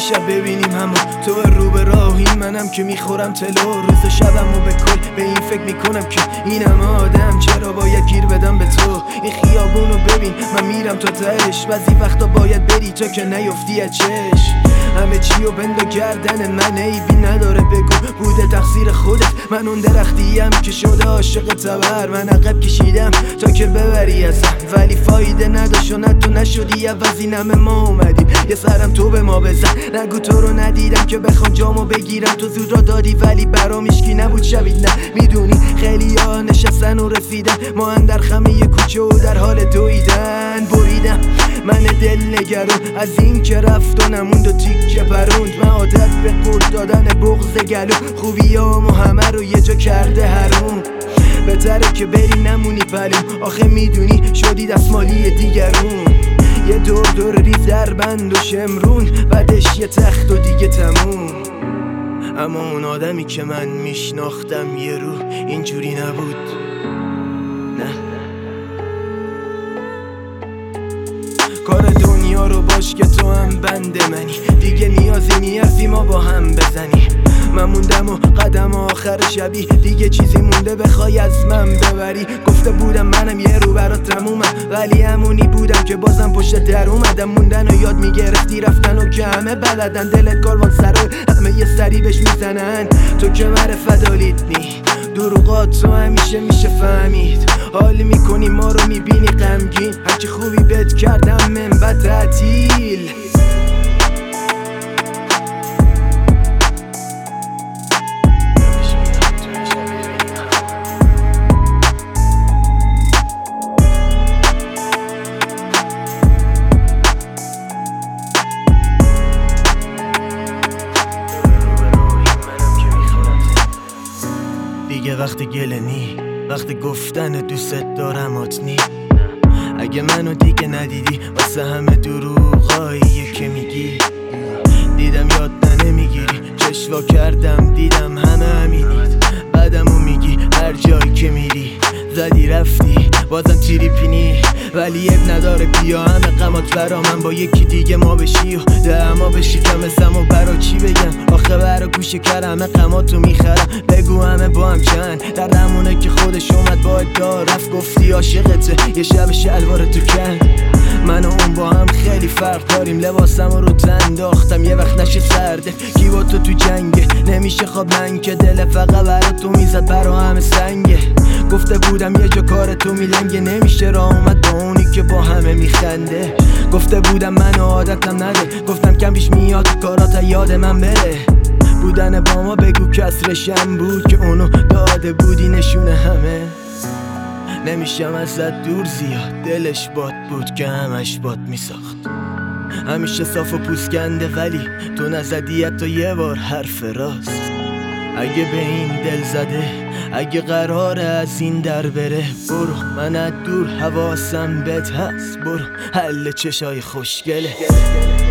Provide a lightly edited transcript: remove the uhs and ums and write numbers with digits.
شب ببینیم همون تو رو به راهی، منم که میخورم تلو روز شبم و به کل به این فکر میکنم که اینم آدم چرا باید گیر بدم به تو. این خیابونو ببین من میرم تا تهش، بعضی وقتا باید بری تا که نیفتی از چشم. همه چیو بندا گردن من، عیبی نداره بگو بوده تقصیر خودت. من اون درختیم که شده عاشق تبر، من عقب کشیدم تا که ببری ازم، ولی فایده نداشت و نه تو نشدی عوض. این همه ما اومدیم یه سرم تو به ما بزن، نگو تو رو ندیدم که بخوام جامو بگیرم. تو زود را دادی ولی برام هیچکی نبود شبید، نه میدونی خیلی ها نشستن و رسیدن، ما اندر خمه یه کوچه و در حال دویدن. بریدم من دل نگرون از این که رفت و نموند و تیکه پروند. من عادت به قورت دادن بغض گلو، خوبیامو همه رو یه جا کرده حروم. بهتره که بری نمونی پلوم، آخه میدونی شدی دستمالی دیگرون. یه دور ریز در بند و شمرون، بعدش یه تخت و دیگه تموم. اما اون آدمی که من میشناختم یه رو اینجوری نبود، نه. کار دنیا رو باش که تو هم بند منی، دیگه نیازی نیستی ما با هم بزنی. من موندم و قدم آخر شبی، دیگه چیزی مونده بخوای از من ببری. گفته بودم منم یه رو برات تمومم، ولی همونی بودم که بازم پشت در اومدم. موندن و یاد میگرفتی رفتن و که همه بلدن، دلت کاروان سرای همه یه سری بهش میزنن. تو که مر فدالیت نی دروغات تو همیشه میشه فهمید. حال میکنی ما رو میبینی غمگین، هرچی خوبی بهت کردم من بد تعطیل. دیگه وقت گله نی، وقت گفتن دوست دارمات نی. اگه منو دیگه ندیدی واسه همه دروغایی که میگی، دیدم یاد نمیگیری، چشوا کردم دیدم همه همینید. بعدمو میگی هر جایی که میری زدی رفتی بازم تریپینی، ولی اب نداره بیا همه غمات برا من با یکی دیگه ما بشی و دهما بشی کمسم و برا چی بگم. آخه برا گوشه کر همه غماتو میخرم، بگو همه با هم چند دردمونه که خودش اومد با ادار رفت. گفتی عاشقته یه شب شلوار تو کن، من و اون با هم خیلی فرق داریم. لباسم رو تن داختم یه وقت نشه سرده، کی با تو جنگه نمیشه خواب من که دل فقط برا تو میزد برا همه سنگه. گفته بودم یه جا کار تو میلنگه، نمیشه راه اومد با اونی که با همه میخنده. گفته بودم من عادتم نده، گفتم کم بیش میاد کارات یاد من بره. بودن با ما بگو کسرشم بود که اونو داده بودی نشونه همه. نمیشم ازت دور زیاد، دلش باد بود که همش باد میساخت. همیشه صاف و پوسکنده ولی تو نزدی حتی یه بار حرف راست. اگه به این دل زده، اگه قراره از این در بره، برو من از دور حواسم بهت هست، برو حل چشای خوشگله.